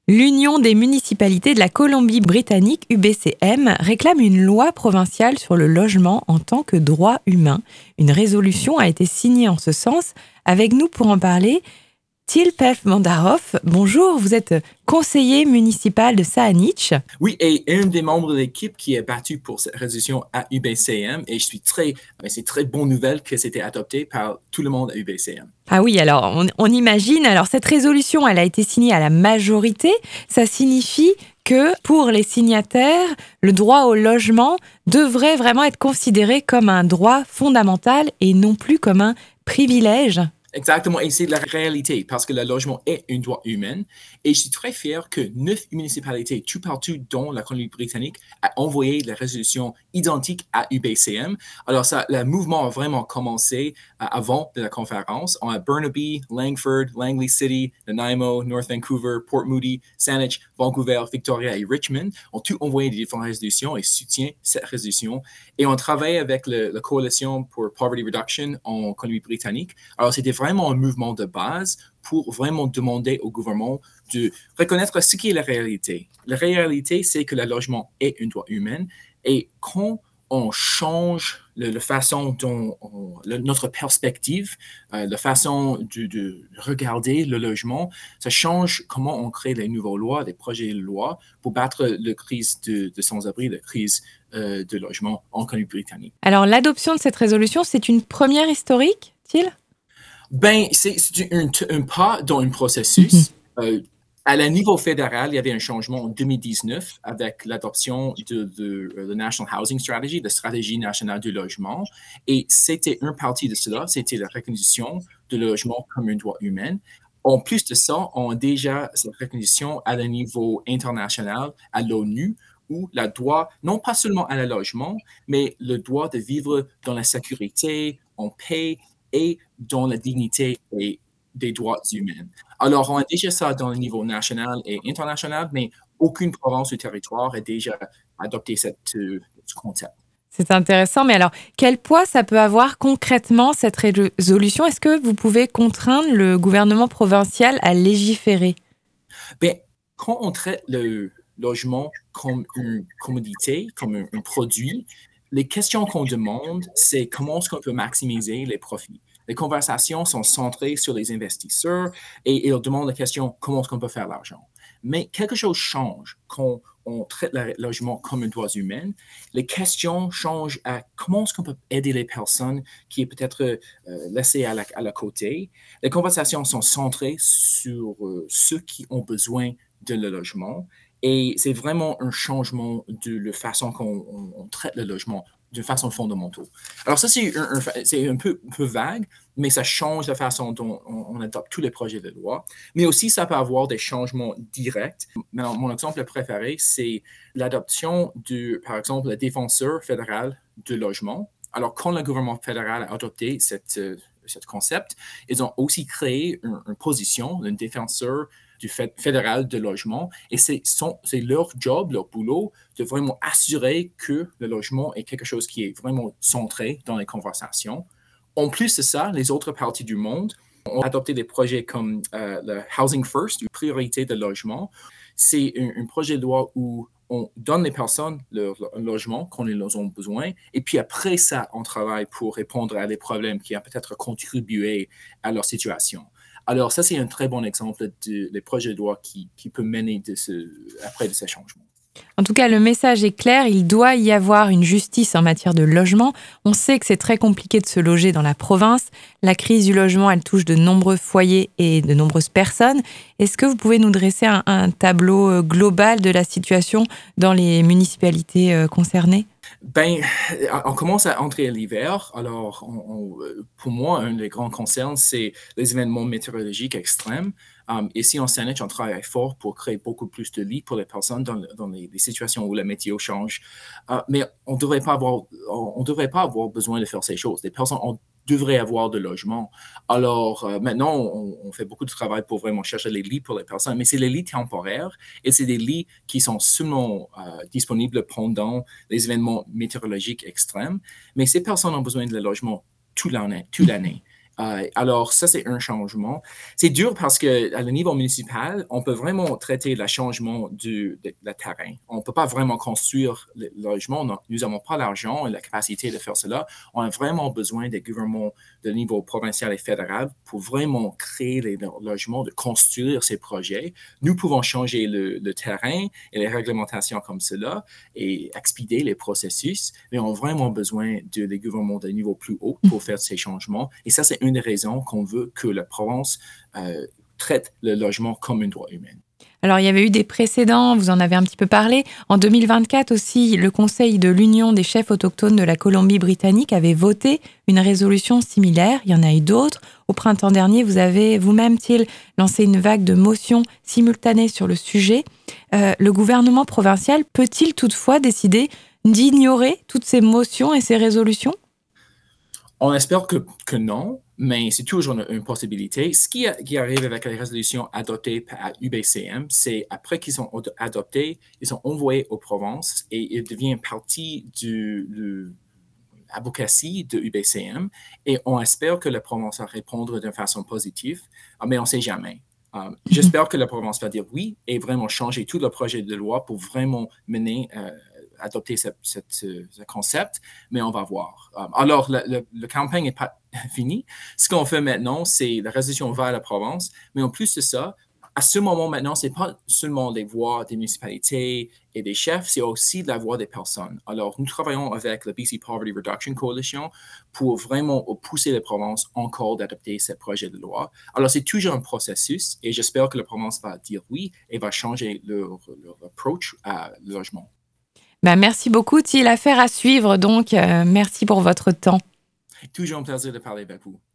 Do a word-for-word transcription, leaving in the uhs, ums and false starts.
L'Union des municipalités de la Colombie-Britannique, U B C M, réclame une loi provinciale sur le logement en tant que droit humain. Une résolution a été signée en ce sens. Avec nous pour en parler, Till Pelf-Mandarhoff. Bonjour, vous êtes conseiller municipal de Saanich. Oui, et un des membres de l'équipe qui est battu pour cette résolution à U B C M, et je suis très, c'est très bonne nouvelle que c'était adopté par tout le monde à U B C M. Ah oui, alors on, on imagine, alors cette résolution, elle a été signée à la majorité. Ça signifie que pour les signataires, le droit au logement devrait vraiment être considéré comme un droit fondamental et non plus comme un privilège. Exactement, et c'est la réalité, parce que le logement est un droit humain. Et je suis très fier que neuf municipalités, tout partout dans la Colombie-Britannique, ont envoyé la résolution identique à U B C M. Alors, ça, le mouvement a vraiment commencé euh, avant de la conférence. On a Burnaby, Langford, Langley City, Nanaimo, North Vancouver, Port Moody, Saanich, Vancouver, Victoria et Richmond ont tous envoyé des différentes résolutions et soutiennent cette résolution. Et on travaille avec le, la Coalition pour Poverty Reduction en Colombie-Britannique. Alors, c'était vraiment un mouvement de base pour vraiment demander au gouvernement de reconnaître ce qui est la réalité. La réalité, c'est que le logement est un droit humain et quand on change le, la façon dont on, le, notre perspective, euh, la façon de, de regarder le logement, ça change comment on crée les nouvelles lois, les projets de loi pour battre la crise de, de sans-abri, la crise euh, de logement en Colombie-Britannique. Alors l'adoption de cette résolution, c'est une première historique, Till ? Ben, c'est, c'est un, un pas dans un processus. Mm-hmm. Euh, à la niveau fédéral, il y avait un changement en deux mille dix-neuf avec l'adoption de, de, de la National Housing Strategy, la stratégie nationale du logement. Et c'était une partie de cela, c'était la reconnaissance du logement comme un droit humain. En plus de ça, on a déjà cette reconnaissance à la niveau international, à l'ONU, où le droit, non pas seulement à le logement, mais le droit de vivre dans la sécurité, en paix, et dans la dignité et des droits humains. Alors, on a déjà ça dans le niveau national et international, mais aucune province ou territoire a déjà adopté cette, euh, ce concept. C'est intéressant, mais alors, quel poids ça peut avoir concrètement, cette résolution ? Est-ce que vous pouvez contraindre le gouvernement provincial à légiférer ? Bien, quand on traite le logement comme une commodité, comme un, un produit, les questions qu'on demande, c'est comment est-ce qu'on peut maximiser les profits. Les conversations sont centrées sur les investisseurs et ils demandent la question comment est-ce qu'on peut faire l'argent. Mais quelque chose change quand on traite le logement comme un droit humain. Les questions changent à comment est-ce qu'on peut aider les personnes qui est peut-être euh, laissées à la, à la côté. Les conversations sont centrées sur euh, ceux qui ont besoin de le logement. Et c'est vraiment un changement de la façon qu'on on, on traite le logement d'une façon fondamentale. Alors ça, c'est un, un, c'est un, peu, un peu vague, mais ça change la façon dont on, on adopte tous les projets de loi. Mais aussi, ça peut avoir des changements directs. Maintenant, mon exemple préféré, c'est l'adoption de, par exemple, le défenseur fédéral du logement. Alors, quand le gouvernement fédéral a adopté cette, ce concept, ils ont aussi créé une, une position, un défenseur du fédéral de logement. Et c'est, son, c'est leur job, leur boulot, de vraiment assurer que le logement est quelque chose qui est vraiment centré dans les conversations. En plus de ça, les autres parties du monde ont adopté des projets comme euh, le Housing First, une priorité de logement. C'est un, un projet de loi où on donne les personnes leur, leur logement quand ils en ont besoin. Et puis après ça, on travaille pour répondre à des problèmes qui ont peut-être contribué à leur situation. Alors, ça, c'est un très bon exemple de, des projets de loi qui, qui peut mener de ce, après de ces changements. En tout cas, le message est clair, il doit y avoir une justice en matière de logement. On sait que c'est très compliqué de se loger dans la province. La crise du logement, elle touche de nombreux foyers et de nombreuses personnes. Est-ce que vous pouvez nous dresser un, un tableau global de la situation dans les municipalités concernées ? Ben, on commence à entrer l'hiver. Alors, on, on, pour moi, un des grands concerns, c'est les événements météorologiques extrêmes. Um, ici, en Saanich, on travaille fort pour créer beaucoup plus de lits pour les personnes dans, dans les, les situations où la météo change. Uh, mais on ne devrait pas avoir, on, on devrait pas avoir besoin de faire ces choses. Les personnes ont devrait avoir de logement. Alors, euh, maintenant, on, on fait beaucoup de travail pour vraiment chercher les lits pour les personnes, mais c'est les lits temporaires et c'est des lits qui sont seulement euh, disponibles pendant les événements météorologiques extrêmes. Mais ces personnes ont besoin de logement toute l'année. Toute l'année. Euh, alors, ça, c'est un changement. C'est dur parce qu'à le niveau municipal, on peut vraiment traiter le changement du de, de terrain. On ne peut pas vraiment construire le logement. Non, nous n'avons pas l'argent et la capacité de faire cela. On a vraiment besoin des gouvernements de niveau provincial et fédéral pour vraiment créer les logements, de construire ces projets. Nous pouvons changer le, le terrain et les réglementations comme cela et expédier les processus, mais on a vraiment besoin de les gouvernements de niveau plus haut pour faire ces changements. Et ça, c'est une des raisons qu'on veut que la province euh, traite le logement comme un droit humain. Alors, il y avait eu des précédents, vous en avez un petit peu parlé. En deux mille vingt-quatre aussi, le Conseil de l'Union des chefs autochtones de la Colombie-Britannique avait voté une résolution similaire. Il y en a eu d'autres. Au printemps dernier, vous avez vous-même, Till, lancé une vague de motions simultanées sur le sujet. Euh, le gouvernement provincial peut-il toutefois décider d'ignorer toutes ces motions et ces résolutions? On espère que, que non, mais c'est toujours une, une possibilité. Ce qui, a, qui arrive avec les résolutions adoptées par U B C M, c'est après qu'ils sont adoptés, ils sont envoyés aux provinces et ils deviennent partie du, du advocacy de U B C M et on espère que la province va répondre d'une façon positive, mais on ne sait jamais. Um, j'espère que la province va dire oui et vraiment changer tout le projet de loi pour vraiment mener euh, adopter ce, ce, ce, concept, mais on va voir. Um, alors, la, la, la campagne n'est pas finie. Ce qu'on fait maintenant, c'est la résolution va à la province, mais en plus de ça, à ce moment maintenant, ce n'est pas seulement les voix des municipalités et des chefs, c'est aussi la voix des personnes. Alors, nous travaillons avec la B C Poverty Reduction Coalition pour vraiment pousser les provinces encore d'adopter ce projet de loi. Alors, c'est toujours un processus et j'espère que la province va dire oui et va changer leur, leur approach à le logement. Ben, merci beaucoup, Till. Affaire à suivre, donc euh, merci pour votre temps. Toujours un plaisir de parler avec vous.